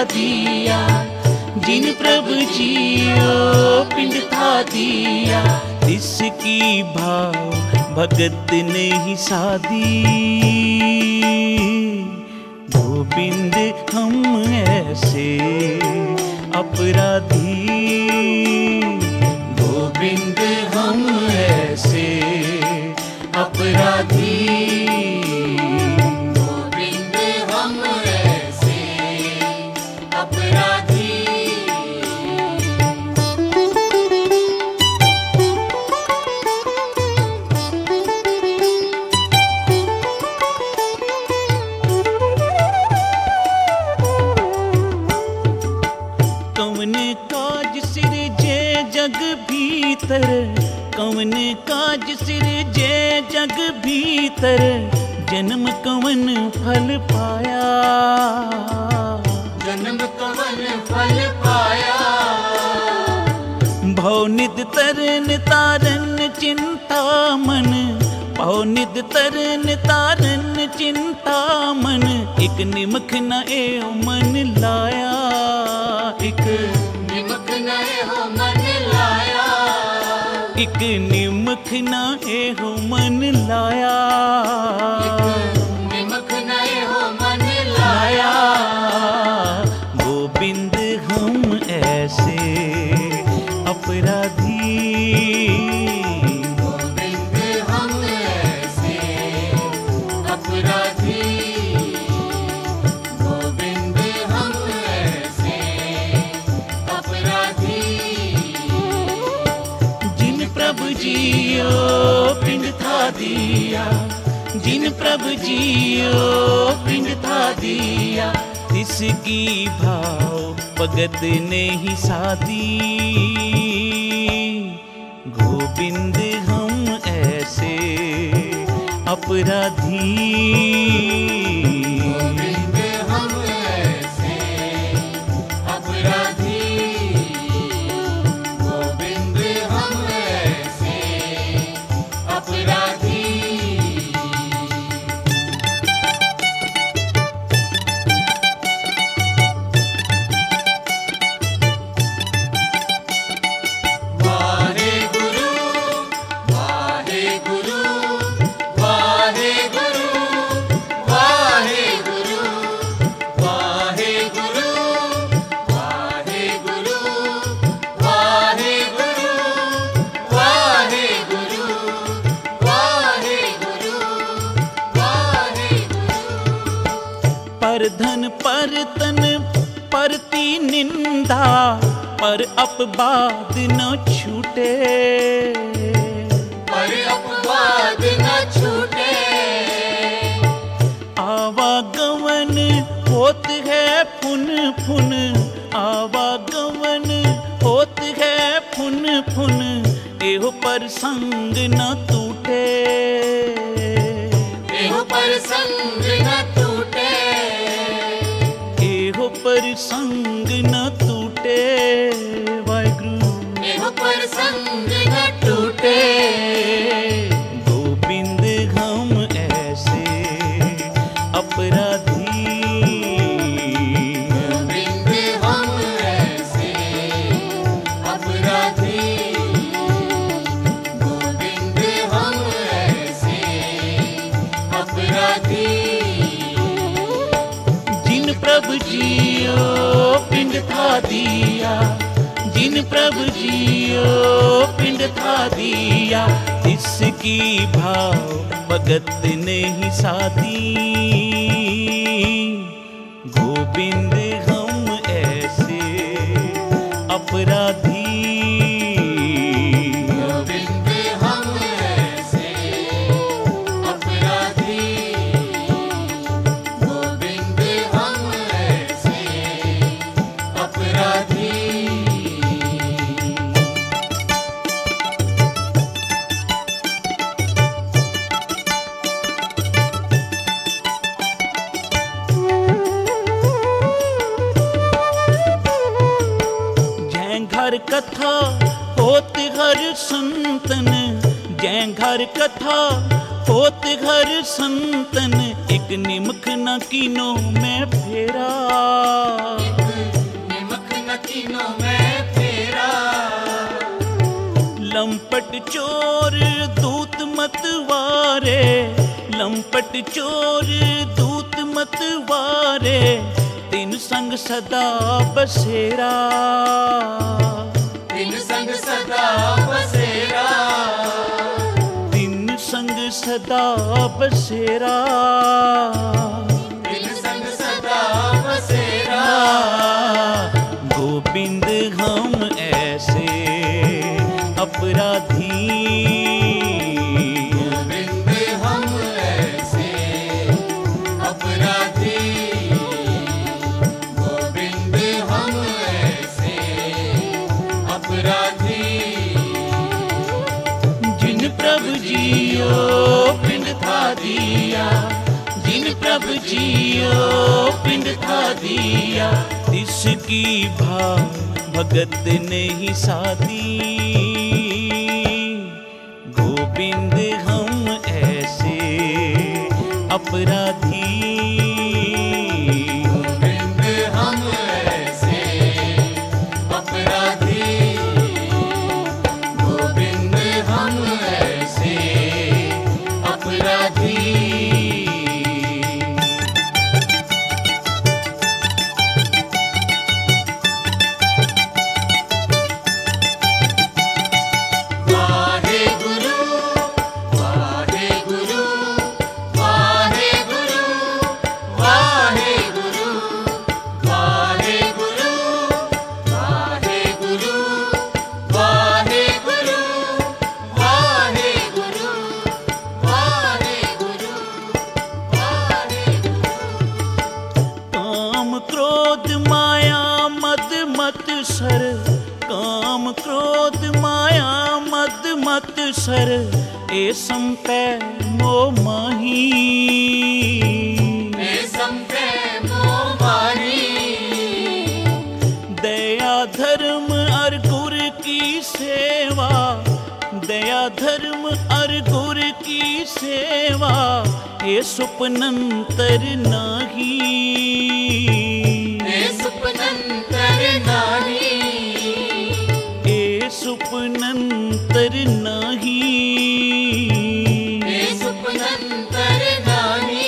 दिया, जिन प्रभु जियो पिंड था दिया, इसकी भाव भगत ने ही साधी। गोविंद हम ऐसे अपराधी, गोविंद हम ऐसे अपराधी, गोविंद हम ऐसे अपराधी। कौन काज सिरजे जग भीतर, कौन काज सिरजे जग भीतर, जन्म कवन फल पाया, जन्म कवन फल पाया। भवनिध तरन तारन चिंता मन, भवनिध तरन तारन चिंता मन, एक निमख न एव मन लाया, एक निमक नए हो मन लाया, एक निमख न एहो मन लाया, निमक नए हो मन लाया। गोविंद हम ऐसे अपराधी, गोविंद हम ऐसे अपराधी, गोविंद हम ऐसे अपराधी। जिन प्रभु जियो पिंड था दिया, जिन प्रभु जियो पिंड था दिया, इसकी भाव भगत ने ही साधी। गोविंद हम ऐसे अपराधी, गोविंद हम ऐसे अपराधी, गोविंद हम ऐसे अपराधी। वाहे गुरु, वाहे गुरु, वाहे गुरु, वाहे गुरु, वाहे गुरु, वाहे गुरु, वाहे गुरु, वाहे गुरु, वाहे गुरु, वाहे गुरु। पर धन पर तन परती निंदा, पर अपवाद न छूटे, पर अपवाद न छूटे। आवागमन होत है फुन फुन, आवागमन होत है फुन फुन, एहो पर संग न टूटे, एहो पर संग न टूटे, एहो पर संग न टूटे। वाहिगुरु एहो पर संग न टूटे। गोविंद हम ऐसे अपराधी, गोविंद हम ऐसे अपराधी, गोविंद हम ऐसे अपराधी। जिन प्रभु जियो पिंड था दिया, जिन प्रभु जियो पिंड था दिया, इसकी भाव भगत ने ही साधी। गोविंद हम ऐसे अपराधी, गोविंद हम ऐसे अपराधी, गोविंद हम ऐसे अपराधी। घर कथा होत हर संतन, जै घर कथा होत घर संतन एक निमक न कीनो में फेरा। निमक न कीनो में फेरा। लंपट चोर दूत मतवारे, लंपट चोर दूत मतवारे, तिन संग सदा बसेरा। तिन संग सदा बसेरा। तिन संग सदा बसेरा। तिन संग सदा बसेरा। गोविंद हम ऐसे अपराधी, गोविंद हम ऐसे अपराधी। गोविंद हम ऐसे अपराधी। जिन प्रभु जियो पिंड था दिया, जिन प्रभु जियो पिंड था दिया, इसकी भाव भगत नहीं साधी। गोविंद हम ऐसे अपराधी, गोविंद हम ऐसे अपराधी। गोविंद हम ऐसे अपराधी। वाहे गुरु, वाहे गुरु, वाहे गुरु, वाहे गुरु, वाहे गुरु, वाहे गुरु, वाहे गुरु, वाहे गुरु, वाहे गुरु, वाहे गुरु। काम क्रोध माया मद मत सर, काम क्रोध माया मद मत सर, ए संपै मोह माही। मैं संपे मोह माही। दया धर्म और गुर की सेवा, दया धर्म और गुर की सेवा, ए सुपनंतर नाही। मैं सुपनंतर नाही। ए सुपनंतर नाही। मैं सुपनंतर नाही।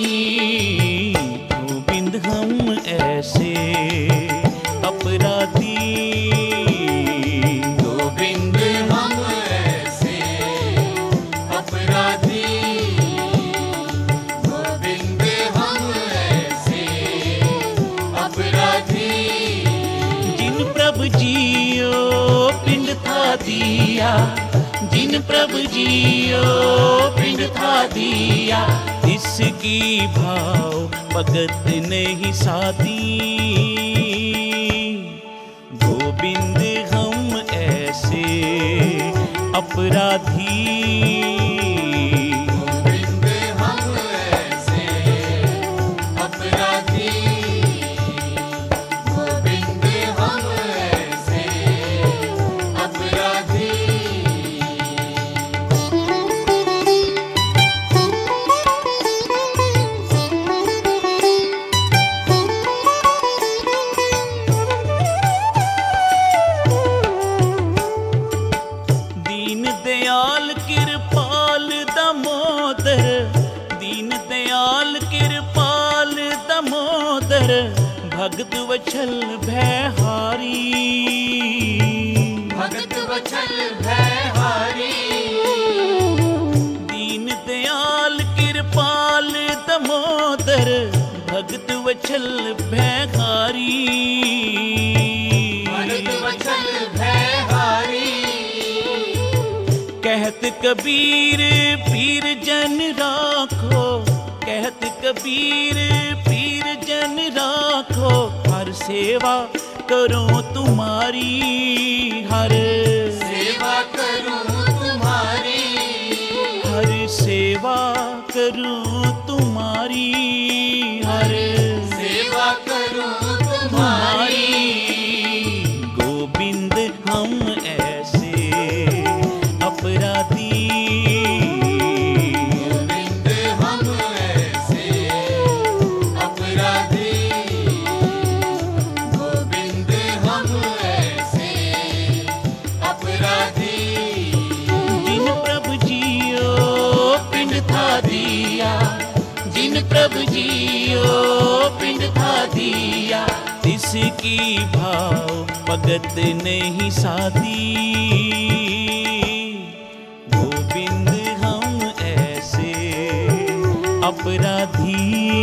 गोविंद हम ऐसे अपराधी, गोविंद हम ऐसे अपराधी। गोविंद हम ऐसे अपराधी। जिन प्रभु जियो पिंड था दिया, जिन प्रभु जियो पिंड था दिया, इसकी भाव भगत नहीं साधी। गोविंद हम ऐसे अपराधी, गोविंद हम ऐसे अपराधी। गोविंद हम ऐसे अपराधी। दीन दयाल कृपाल दामोदर, दीन दयाल कृपाल दामोदर, भगत वचल भयहारी। भगत वचल भयहारी। दीन दयाल कृपाल दामोदर, भगत वचल भयहारी। भगत वचल भयहारी। कहत कबीर पीर जन राखो, कहत कबीर पीर जन राखो, हर सेवा करो तुम्हारी। हर सेवा करूं तुम्हारी। हर सेवा करूं तुम्हारी। हर सेवा करूं तुम्हारी। तुम्हारी। गोविंद हम ऐसे अपराधी, जिन प्रभु जियो पिंड था दिया, इसकी भाव भगत नहीं साधी। गोविंद हम ऐसे अपराधी,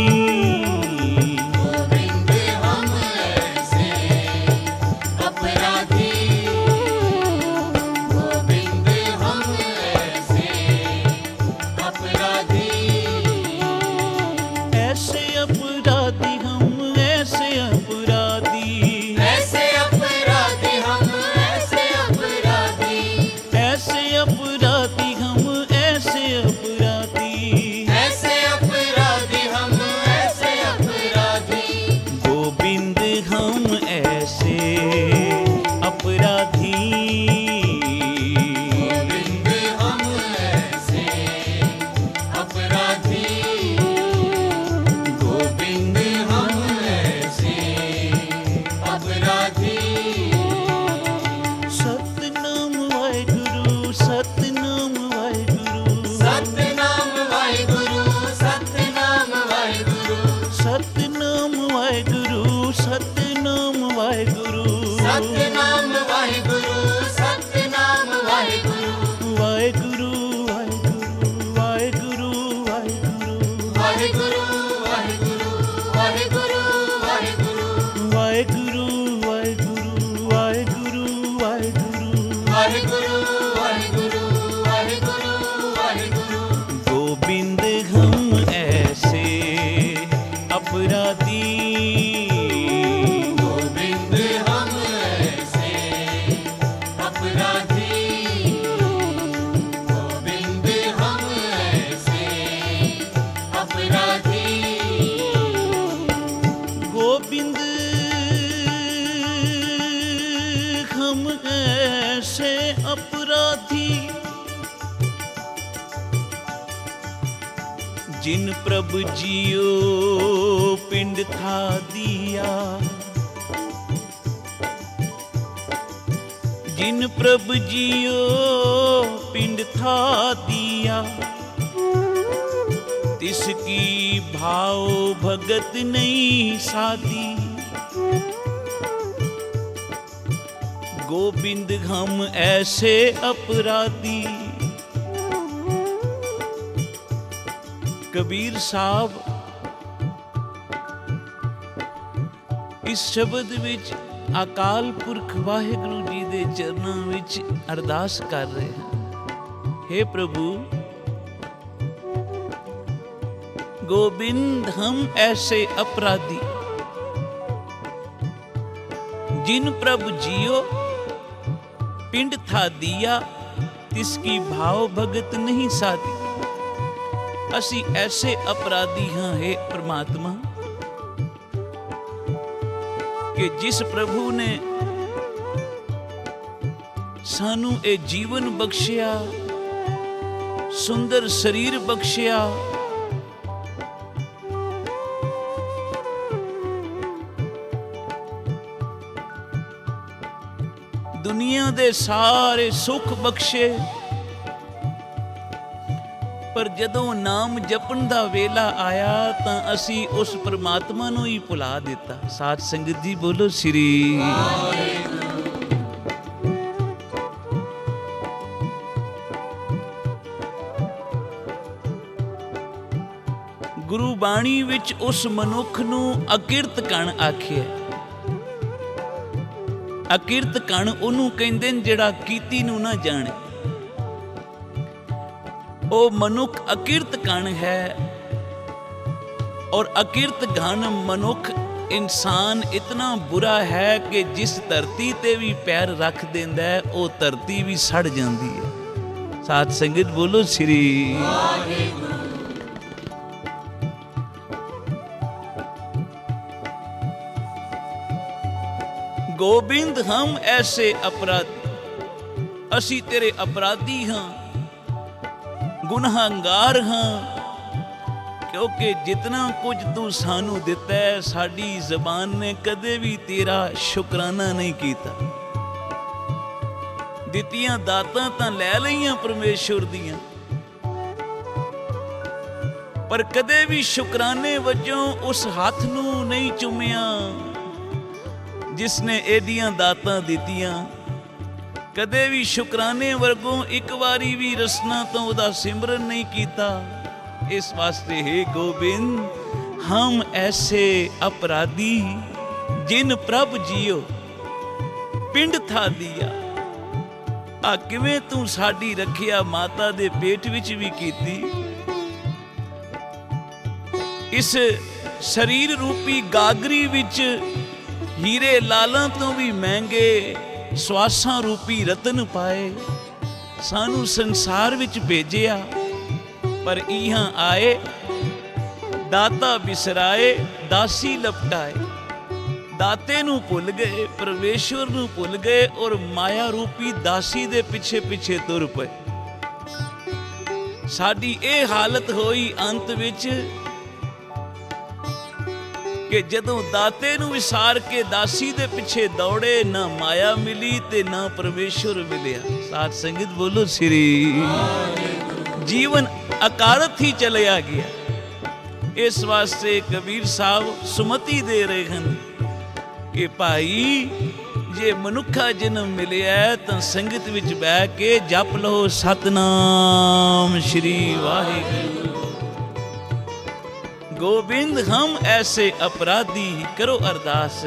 गोविंद हम ऐसे अपराधी, गोविंद हम ऐसे अपराधी, ऐसे अपराधी हम ऐसे अपराधी, ऐसे अपराधी हम ऐसे अपराधी, ऐसे अपराधी हम ऐसे अपराधी। ऐसे अपराधी हम ऐसे अपराधी, गोविंद हम ऐसे अपराधी, गोविंद हम ऐसे अपराधी, गोविंद हम ऐसे अपराधी। सतनाम वाहिगुरु सतनाम वाहिगुरु, सतनाम वाहिगुरु सतनाम वाहिगुरु, सतनाम वाहिगुरु सतनाम वाहिगुरु, सतनाम वाहिगुरु सतनाम वाहिगुरु, वाहिगुरु वाहिगुरु वाहिगुरु वाहिगुरु, वाहिगुरु वाहिगुरु वाहिगुरु वाहिगुरु, वाहिगुरु वाहिगुरु वाहिगुरु वाहिगुरु, वाहिगुरु वाहिगुरु वाहिगुरु वाहिगुरु। गोविंद हम ऐसे अपराधी, गोविंद हम ऐसे अपराधी, गोविंद हम ऐसे अपराधी, गोविंद हम ऐसे अपराधी, जिन प्रभु जियो पिंड था दिया, जिन प्रभु जियो पिंड था दिया, तिसकी भाव भगत नहीं साधी। गोविंद हम ऐसे अपराधी। कबीर साहब इस शब्द विच अकाल पुरख वाहिगुरु जी दे चरनां विच अरदास कर रहे हैं, हे प्रभु गोविंद हम ऐसे अपराधी, जिन प्रभु जियो पिंड था दिया, तिसकी भाव भगत नहीं साधी। असी ऐसे अपराधी हाँ हे परमात्मा कि जिस प्रभु ने सानू ए जीवन बख्शिया, सुंदर शरीर बख्शिया, दुनिया दे सारे सुख बख्शे, पर जदों नाम जपन दा वेला आया तां असी उस परमात्मा नूं ही भुला दिता। साध संगत जी बोलो श्री। गुरु बाणी विच उस मनुख नूं अकिरत कण आखिया। अकिरत कण ओनू कहंदे ने जिहड़ा कीती नूं ना जाणे। ओ मनुख अकिरत कण है, और अकिरत घन मनुख इंसान इतना बुरा है कि जिस धरती ते भी पैर रख देंदा है वो धरती भी सड़ जाती है। साध संगत बोलो श्री। गोविंद हम ऐसे अपराधी, असी तेरे अपराधी हाँ, गुनहगार हाँ, क्योंकि जितना कुछ तू सानू दिता है साडी जबान ने कदे भी तेरा शुकराना नहीं कीता। दितियां दातां तां लै लईयां परमेश्वर दियां, ਪਰ ਕਦੇ ਵੀ ਸ਼ੁਕਰਾਨੇ ਵਜੋਂ ਉਸ ਹੱਥ ਨੂੰ ਨਹੀਂ ਚੁੰਮਿਆ ਜਿਸ ਨੇ ਏਡੀਆਂ ਦਾਤਾਂ ਦਿੱਤੀਆਂ। ਕਦੇ ਵੀ ਸ਼ੁਕਰਾਨੇ ਵਰਗੋਂ ਇੱਕ ਵਾਰੀ ਵੀ ਰਸਨਾ ਤੋਂ ਉਹਦਾ ਸਿਮਰਨ ਨਹੀਂ ਕੀਤਾ। ਇਸ ਵਾਸਤੇ ਹੈ ਗੋਬਿੰਦ ਹਮ ਐਸੇ ਅਪਰਾਧੀ ਜਿਨ ਪ੍ਰਭ ਜੀਓ ਪਿੰਡ ਥਾ ਦਿਆ। ਆ ਕਿਵੇਂ ਤੂੰ ਸਾਡੀ ਰੱਖਿਆ ਮਾਤਾ ਦੇ ਪੇਟ ਵਿੱਚ ਵੀ ਕੀਤੀ। ਇਸ ਸਰੀਰ ਰੂਪੀ ਗਾਗਰੀ ਵਿੱਚ ਹੀਰੇ ਲਾਲਾਂ ਤੋਂ ਵੀ ਮਹਿੰਗੇ ਸਵਾਸਾਂ ਰੂਪੀ ਰਤਨ ਪਾਏ। ਸਾਨੂੰ ਸੰਸਾਰ ਵਿੱਚ ਭੇਜਿਆ ਪਰ ਇਹਾਂ ਆਏ ਦਾਤਾ ਬਿਸਰਾਏ ਦਾਸੀ ਲਪਟਾਏ। ਦਾਤੇ ਨੂੰ ਭੁੱਲ ਗਏ, ਪਰਮੇਸ਼ਵਰ ਨੂੰ ਭੁੱਲ ਗਏ ਔਰ ਮਾਇਆ ਰੂਪੀ ਦਾਸੀ ਦੇ ਪਿੱਛੇ ਪਿੱਛੇ ਤੁਰ ਪਏ। ਸਾਡੀ ਇਹ ਹਾਲਤ ਹੋਈ ਅੰਤ ਵਿੱਚ ਕਿ ਜਦੋਂ ਦਾਤੇ ਨੂੰ ਵਿਸਾਰ ਕੇ ਦਾਸੀ ਦੇ ਪਿੱਛੇ ਦੌੜੇ, ਨਾ ਮਾਇਆ ਮਿਲੀ ਤੇ ਨਾ ਪਰਮੇਸ਼ਵਰ ਮਿਲਿਆ। ਸਾਧ ਸੰਗਤ ਬੋਲੋ ਸ੍ਰੀ ਜੀਵਨ ਅਕਾਰਤ ਹੀ ਚਲਿਆ ਗਿਆ। ਇਸ ਵਾਸਤੇ ਕਬੀਰ ਸਾਹਿਬ ਸੁਮਤੀ ਦੇ ਰਹੇ ਹਨ ਕਿ ਭਾਈ ਜੇ ਮਨੁੱਖਾ ਜਨਮ ਮਿਲਿਆ ਤਾਂ ਸੰਗਤ ਵਿੱਚ ਬਹਿ ਕੇ ਜਪ ਲਓ ਸਤਨਾਮ ਸ਼੍ਰੀ ਵਾਹਿਗੁਰੂ। गोविंद हम ऐसे अपराधी करो अरदास।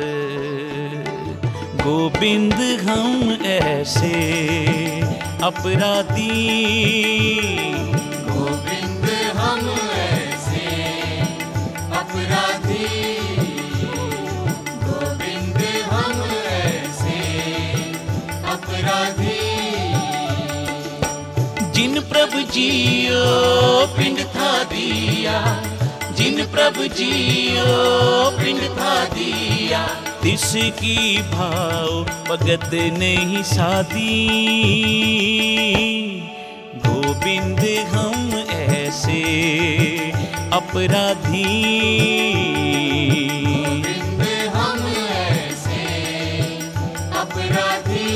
गोविंद हम ऐसे अपराधी गोविंद हम ऐसे अपराधी गोविंद हम ऐसे अपराधी जिन प्रभु जियो पिंड था दिया जिन प्रभु जियो पिंड था दिया तिसकी भाव भगत नहीं साधी। गोविंद हम ऐसे अपराधी गोविंद हम ऐसे अपराधी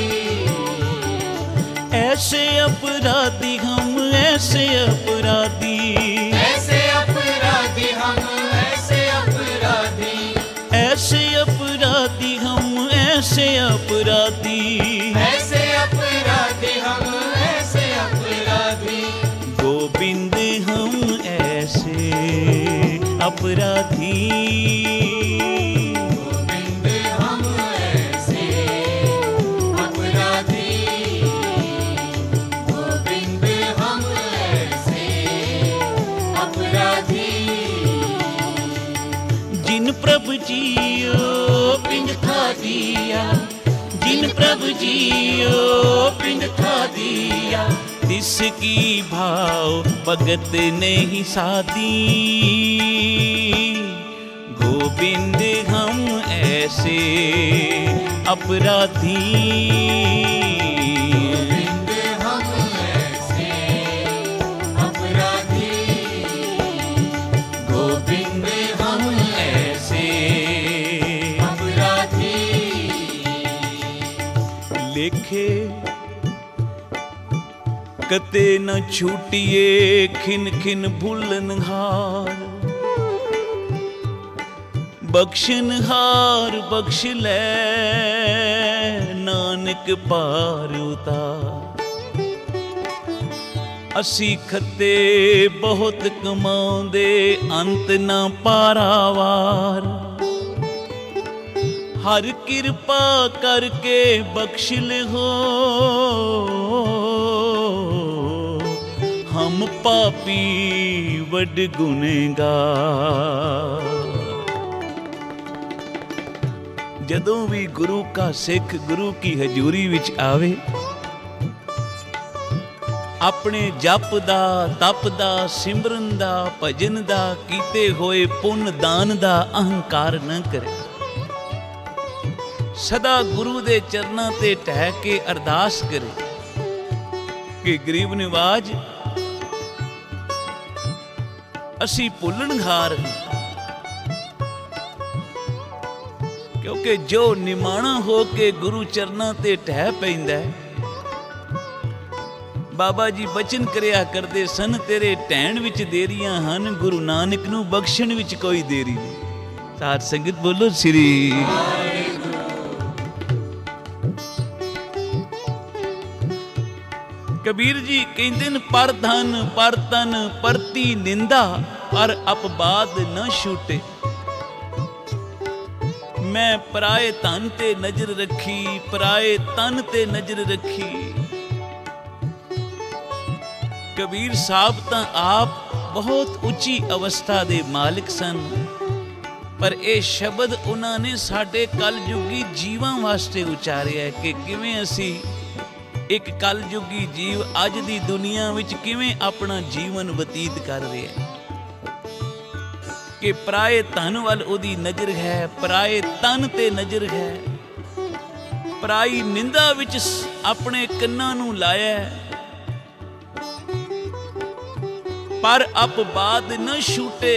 ऐसे अपराधी हम ऐसे अपराधी ऐसे अपराधी हम ऐसे अपराधी ऐसे अपराधी हम ऐसे अपराधी ऐसे अपराधी हम ऐसे अपराधी गोविंद हम ऐसे अपराधी गोविंद हम ऐसे अपराधी गोविंद हम ऐसे अपराधी जिन प्रभु जियो पिंड था दिया जिन प्रभु जियो पिंड था दिया तिसकी भाव भगत नहीं साधी। गोविंद हम ऐसे अपराधी गोविंद हम ऐसे अपराधी गोविंद हम ऐसे अपराधी लेखे कते न छूटिए खिन खिन भूलनहार बख्शनहार बख्श ले नानक पार उतार। असी खते बहुत कमाਉਂਦੇ अंत ना पारावार हर किरपा करके बख्श हो हम पापी वड गुनहगार। ਜਦੋਂ ਵੀ ਗੁਰੂ ਕਾ ਸਿੱਖ ਗੁਰੂ ਕੀ ਹਜ਼ੂਰੀ ਵਿੱਚ ਆਵੇ ਆਪਣੇ ਜਪ ਦਾ ਤਪ ਦਾ ਸਿਮਰਨ ਦਾ ਭਜਨ ਦਾ ਕੀਤੇ ਹੋਏ ਪੁੰਨ ਦਾਨ ਦਾ ਅਹੰਕਾਰ ਨਾ ਕਰੇ। ਸਦਾ ਗੁਰੂ ਦੇ ਚਰਨਾਂ ਤੇ ਟਹਿ ਕੇ ਅਰਦਾਸ ਕਰੇ ਕਿ ਗਰੀਬ ਨਿਵਾਜ ਅਸੀਂ ਭੁੱਲਣਹਾਰ ਹਾਂ। ਕਿਉਂਕਿ ਜੋ ਨਿਮਾਣਾ ਹੋ ਕੇ ਗੁਰੂ ਚਰਨਾਂ ਤੇ ਟਹਿ ਪੈਂਦਾ ਬਾਬਾ ਜੀ ਬਚਨ ਕਰਿਆ ਕਰਦੇ ਸਨ, ਤੇਰੇ ਢਹਿਣ ਵਿੱਚ ਦੇਰੀਆਂ ਹਨ, ਗੁਰੂ ਨਾਨਕ ਨੂੰ ਬਖਸ਼ਣ ਵਿੱਚ ਕੋਈ ਦੇਰੀ ਨਹੀਂ। ਸਾਧ ਸੰਗਤ ਬੋਲੋ ਸ੍ਰੀ ਕਬੀਰ ਜੀ ਕਹਿੰਦੇ ਨੇ, ਪਰ ਧਨ ਪਰ ਤਨ ਪਰਤੀ ਨਿੰਦਾ, ਪਰ ਅਪਵਾਦ ਨਾ ਛੂਟੇ। ਮੈਂ ਪਰਾਏ ਧਨ ਤੇ ਨਜ਼ਰ ਰੱਖੀ, ਪਰਾਏ ਤਨ ਤੇ ਨਜ਼ਰ ਰੱਖੀ। ਕਬੀਰ ਸਾਹਿਬ ਤਾਂ ਆਪ ਬਹੁਤ ਉੱਚੀ ਅਵਸਥਾ ਦੇ ਮਾਲਕ ਸਨ, ਪਰ ਇਹ ਸ਼ਬਦ ਉਹਨਾਂ ਨੇ ਸਾਡੇ ਕਲਯੁਗੀ ਜੀਵਾਂ ਵਾਸਤੇ ਉਚਾਰਿਆ ਕਿ ਕਿਵੇਂ ਅਸੀਂ ਇੱਕ ਕਲਯੁਗੀ ਜੀਵ ਅੱਜ ਦੀ ਦੁਨੀਆ ਵਿੱਚ ਕਿਵੇਂ ਆਪਣਾ ਜੀਵਨ ਬਤੀਤ ਕਰ ਰਿਹਾ ਹੈ, ਕਿ ਪਰਾਏ ਧਨ ਵੱਲ ਉਹਦੀ ਨਜ਼ਰ ਹੈ, ਪਰਾਏ ਤਨ ਤੇ ਨਜ਼ਰ ਹੈ, ਪਰਾਈ ਨਿੰਦਾ ਵਿੱਚ ਆਪਣੇ ਕੰਨਾਂ ਨੂੰ ਲਾਇਆ, ਪਰ ਅਪਵਾਦ ਨਾ ਛੂਟੇ।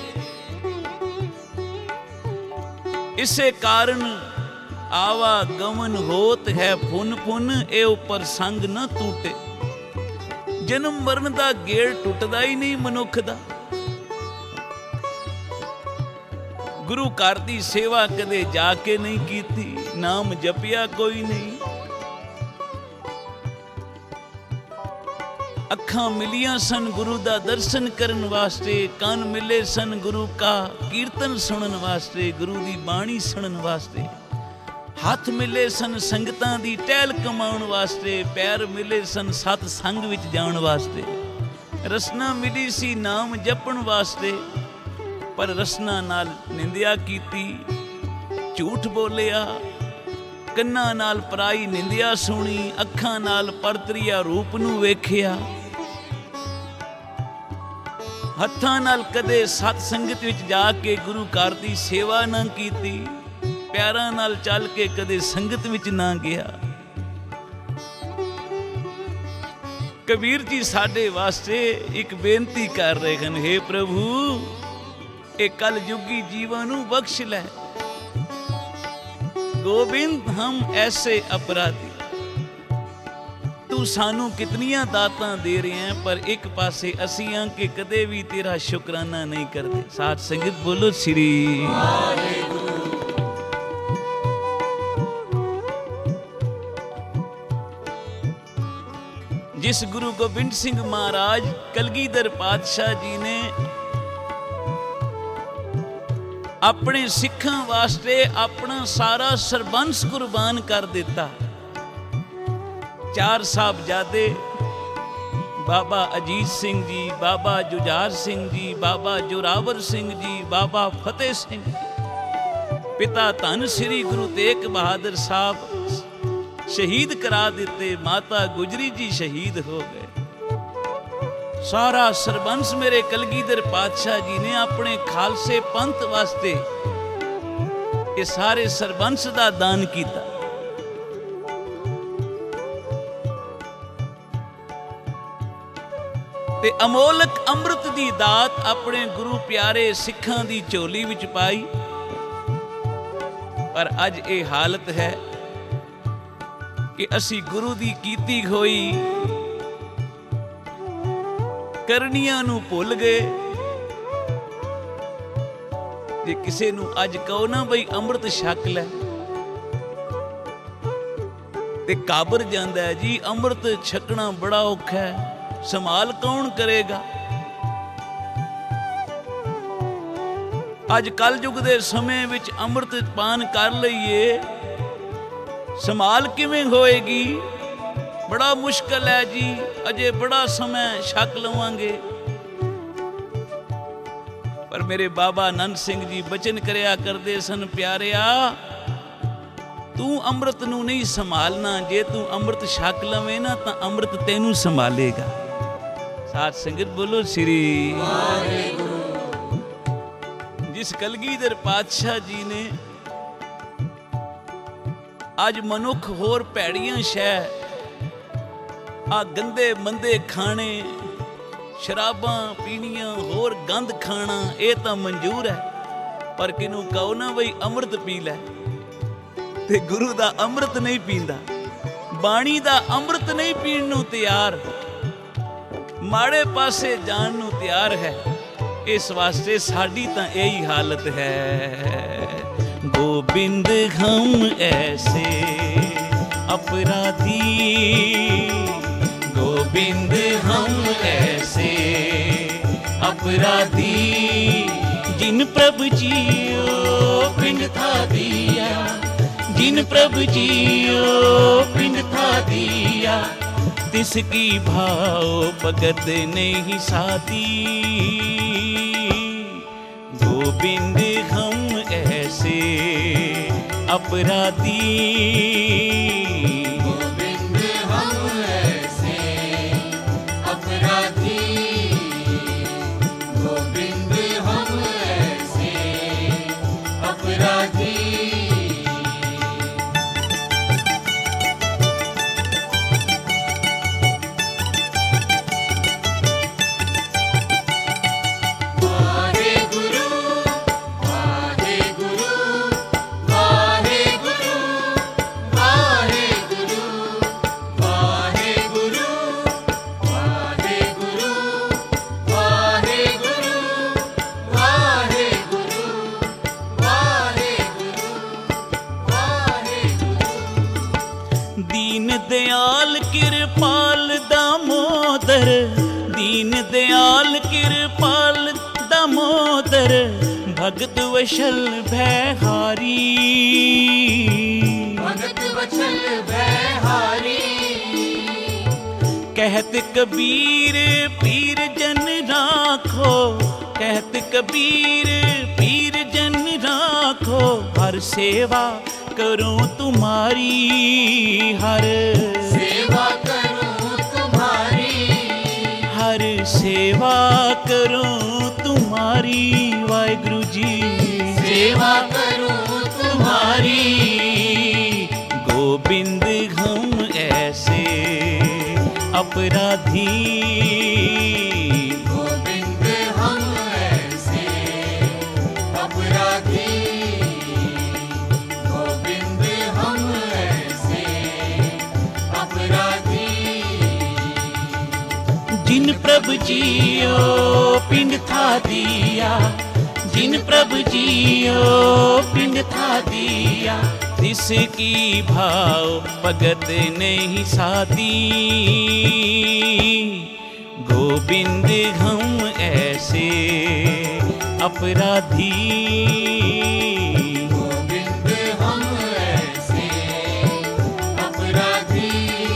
ਇਸੇ ਕਾਰਨ ਆਵਾ ਗਮਨ ਹੋਤ ਹੈ ਫੁਨ ਫੁਨ, ਇਹ ਉੱਪਰ ਸੰਗ ਨਾ ਟੂਟੇ। ਜਨਮ ਮਰਨ ਦਾ ਗੇੜ ਟੁੱਟਦਾ ਹੀ ਨਹੀਂ ਮਨੁੱਖ ਦਾ। ਗੁਰੂ ਘਰ ਦੀ ਸੇਵਾ ਕਦੇ ਜਾ ਕੇ ਨਹੀਂ ਕੀਤੀ, ਨਾਮ ਜਪਿਆ ਕੋਈ ਨਹੀਂ। ਅੱਖਾਂ ਮਿਲੀਆਂ ਸਨ ਗੁਰੂ ਦਾ ਦਰਸ਼ਨ ਕਰਨ ਵਾਸਤੇ, ਕੰਨ ਮਿਲੇ ਸਨ ਗੁਰੂ ਕਾ ਕੀਰਤਨ ਸੁਣਨ ਵਾਸਤੇ, ਗੁਰੂ ਦੀ ਬਾਣੀ ਸੁਣਨ ਵਾਸਤੇ। ਹੱਥ ਮਿਲੇ ਸਨ ਸੰਗਤਾਂ ਦੀ ਟਹਿਲ ਕਮਾਉਣ ਵਾਸਤੇ, ਪੈਰ ਮਿਲੇ ਸਨ ਸਤ ਸੰਗ ਵਿੱਚ ਜਾਣ ਵਾਸਤੇ। ਰਸਨਾ ਮਿਲੀ ਸੀ ਨਾਮ ਜਪਣ ਵਾਸਤੇ, ਪਰ ਰਸਨਾ ਨਾਲ ਨਿੰਦਿਆ ਕੀਤੀ, ਝੂਠ ਬੋਲਿਆ, ਕੰਨਾਂ ਨਾਲ ਪਰਾਈ ਨਿੰਦਿਆ ਸੁਣੀ, ਅੱਖਾਂ ਨਾਲ ਪਰਤਰੀਆ ਰੂਪ ਨੂੰ ਵੇਖਿਆ, ਹੱਥਾਂ ਨਾਲ ਕਦੇ ਸਤ ਸੰਗਤ ਵਿੱਚ ਜਾ ਕੇ ਗੁਰੂ ਘਰ ਦੀ ਸੇਵਾ ਨਾ ਕੀਤੀ, ਪੈਰਾਂ ਨਾਲ ਚੱਲ ਕੇ ਕਦੇ ਸੰਗਤ ਵਿੱਚ ਨਾ ਗਿਆ। ਕਬੀਰ ਜੀ ਸਾਡੇ ਵਾਸਤੇ ਇੱਕ ਬੇਨਤੀ ਕਰ ਰਹੇ ਹਨ, ਹੇ ਪ੍ਰਭੂ ਇਹ ਕਲਯੁਗੀ ਜੀਵਾਂ ਨੂੰ ਬਖਸ਼ ਲੈ। ਗੋਬਿੰਦ ਹਮ ਐਸੇ ਅਪਰਾਧੀ, ਤੂੰ ਸਾਨੂੰ ਕਿਤਨੀਆਂ ਦਾਤਾਂ ਦੇ ਰਹੇ ਹੈ, ਪਰ ਇੱਕ ਪਾਸੇ ਅਸੀਂ ਹਾਂ ਕਿ ਕਦੇ ਵੀ ਤੇਰਾ ਸ਼ੁਕਰਾਨਾ ਨਹੀਂ ਕਰਦੇ। ਸਾਧ ਸੰਗਤ ਬੋਲੋ ਸ੍ਰੀ ਵਾਹਿਗੁਰੂ। ਜਿਸ ਗੁਰੂ ਗੋਬਿੰਦ ਸਿੰਘ ਮਹਾਰਾਜ ਕਲਗੀਧਰ ਪਾਤਸ਼ਾਹ ਜੀ ਨੇ ਆਪਣੇ ਸਿੱਖਾਂ ਵਾਸਤੇ ਆਪਣਾ ਸਾਰਾ ਸਰਬੰਸ ਕੁਰਬਾਨ ਕਰ ਦਿੱਤਾ। ਚਾਰ ਸਾਹਿਬਜ਼ਾਦੇ ਬਾਬਾ ਅਜੀਤ ਸਿੰਘ ਜੀ, ਬਾਬਾ ਜੁਝਾਰ ਸਿੰਘ ਜੀ, ਬਾਬਾ ਜੋਰਾਵਰ ਸਿੰਘ ਜੀ, ਬਾਬਾ ਫਤਿਹ ਸਿੰਘ, ਪਿਤਾ ਧੰਨ ਸ੍ਰੀ ਗੁਰੂ ਤੇਗ ਬਹਾਦਰ ਸਾਹਿਬ ਸ਼ਹੀਦ ਕਰਾ ਦਿੱਤੇ। ਮਾਤਾ ਗੁਜਰੀ ਜੀ ਸ਼ਹੀਦ ਹੋ ਗਏ। ਸਾਰਾ ਸਰਬੰਸ ਮੇਰੇ ਕਲਗੀਧਰ ਪਾਤਸ਼ਾਹ ਜੀ ਨੇ ਆਪਣੇ ਖਾਲਸੇ ਪੰਥ ਵਾਸਤੇ ਇਹ ਸਾਰੇ ਸਰਬੰਸ ਦਾ ਦਾਨ ਕੀਤਾ। ਤੇ ਅਮੋਲਕ ਅੰਮ੍ਰਿਤ ਦੀ ਦਾਤ ਆਪਣੇ ਗੁਰੂ ਪਿਆਰੇ ਸਿੱਖਾਂ ਦੀ ਝੋਲੀ ਵਿੱਚ ਪਾਈ। ਪਰ ਅੱਜ ਇਹ ਹਾਲਤ ਹੈ ਕਿ ਅਸੀਂ ਗੁਰੂ ਦੀ ਕੀਤੀ ਹੋਈ ਕਰਨੀਆਂ ਨੂੰ ਭੁੱਲ ਗਏ। ਜੇ ਕਿਸੇ ਨੂੰ ਅੱਜ ਕਹੋ ਨਾ ਬਈ ਅੰਮ੍ਰਿਤ ਛਕ ਲੈ ਤੇ ਕਾਬਰ ਜਾਂਦਾ ਹੈ ਜੀ। ਅੰਮ੍ਰਿਤ ਛਕਣਾ ਬੜਾ ਔਖਾ ਹੈ, ਸੰਭਾਲ ਕੌਣ ਕਰੇਗਾ? ਅੱਜ ਕਲਯੁਗ ਦੇ ਸਮੇਂ ਵਿੱਚ ਅੰਮ੍ਰਿਤ ਪਾਨ ਕਰ ਲਈਏ, ਸੰਭਾਲ ਕਿਵੇਂ ਹੋਏਗੀ? ਬੜਾ ਮੁਸ਼ਕਲ ਹੈ ਜੀ। ਅਜੇ ਬੜਾ ਸਮਾਂ ਛਕ ਲਵਾਂਗੇ। ਪਰ ਮੇਰੇ ਬਾਬਾ ਆਨੰਦ ਸਿੰਘ ਜੀ ਬਚਨ ਕਰਿਆ ਕਰਦੇ ਸਨ, ਪਿਆਰਿਆ ਤੂੰ ਅੰਮ੍ਰਿਤ ਨੂੰ ਨਹੀਂ ਸੰਭਾਲਣਾ, ਜੇ ਤੂੰ ਅੰਮ੍ਰਿਤ ਛਕ ਲਵੇਂ ਨਾ ਤਾਂ ਅੰਮ੍ਰਿਤ ਤੈਨੂੰ ਸੰਭਾਲੇਗਾ। ਸਾਧ ਸੰਗਤ ਬੋਲੋ ਸ੍ਰੀ ਵਾਹਿਗੁਰੂ। ਜਿਸ ਕਲਗੀਧਰ ਪਾਤਸ਼ਾਹ ਜੀ ਨੇ ਅੱਜ ਮਨੁੱਖ ਹੋਰ ਭੈੜੀਆਂ ਸ਼ੈ, ਆ ਗੰਦੇ ਮੰਦੇ ਖਾਣੇ, ਸ਼ਰਾਬਾਂ ਪੀਣੀਆਂ, ਹੋਰ ਗੰਦ ਖਾਣਾ, ਇਹ ਤਾਂ ਮਨਜ਼ੂਰ ਹੈ। ਪਰ ਕਿਨੂੰ ਕਹੋ ਨਾ ਬਈ ਅੰਮ੍ਰਿਤ ਪੀ ਲੈ, ਤੇ ਗੁਰੂ ਦਾ ਅੰਮ੍ਰਿਤ ਨਹੀਂ ਪੀਂਦਾ, ਬਾਣੀ ਦਾ ਅੰਮ੍ਰਿਤ ਨਹੀਂ ਪੀਣ ਨੂੰ ਤਿਆਰ। ਮਾੜੇ ਪਾਸੇ ਜਾਣ ਨੂੰ ਤਿਆਰ ਹੈ। ਇਸ ਵਾਸਤੇ ਸਾਡੀ ਤਾਂ ਇਹੀ ਹਾਲਤ ਹੈ। ਗੋਬਿੰਦ ਹਮ ਐਸੇ अपराधी, गोविंद हम ऐसे अपराधी, जिन प्रभु जियो पिंड था दिया, जिन प्रभु जियो पिंड था दिया, तिसकी भाव भगत नहीं साधी। गोविंद हम ऐसे अपराधी, गोविंद हम ऐसे अपराधी, गोविंद हम ऐसे अपराधी। दीन दयाल किरपाल दामोदर, दीन दयाल किरपाल दामोदर, भगत वशल भयहारी, भगत वचल भयहारी। कहत कबीर पीर जन राखो, कहत कबीर पीर जन राखो, हर सेवा करूं तुम्हारी, हर सेवा करूं तुम्हारी, हर सेवा करूं तुम्हारी। वाहिगुरु जी सेवा करूं तुम्हारी। गोविंद हम ऐसे अपराधी, गोविंद हम ऐसे अपराधी, गोविंद हम ऐसे अपराधी। जिन प्रभु जियो पिंड था दिया, जिन प्रभु जियो पिंड था दिया, जिसकी भाव भगत नहीं साधी। गोविंद हम ऐसे अपराधी, गोविंद हम ऐसे अपराधी,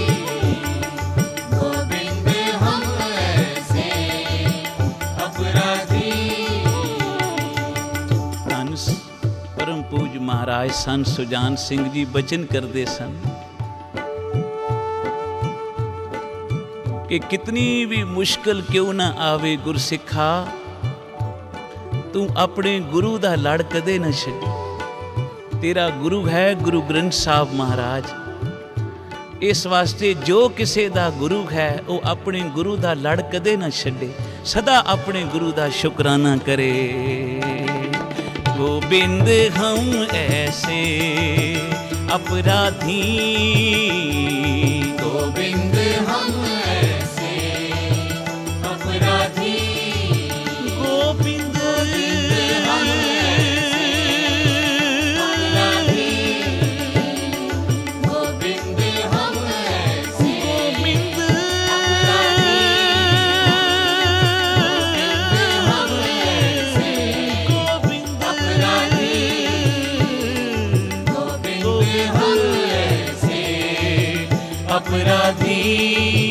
गोविंद हम ऐसे अपराधी। ਧੰਨ परम पूज महाराज सन सुजान सिंह जी बचन करते सन कि कितनी भी मुश्किल क्यों ना आवे गुरसिखा, तू अपने गुरु दा लड़ कदे ना छड्डी। तेरा गुरु है गुरु ग्रंथ साहब महाराज। इस वास्ते जो किसे दा गुरु है वो अपने गुरु दा लड़ कदे ना छड्डे, सदा अपने गुरु दा शुकराना करे। गोविंद हम ऐसे अपराधी, गोविंद हम ऐसे अपराधी, गोविंद हम अपराधी, गोविंद हम ऐसे गोविंद हम ऐसे गोविंद अपराधी, गोविंद हम ऐसे अपराधी।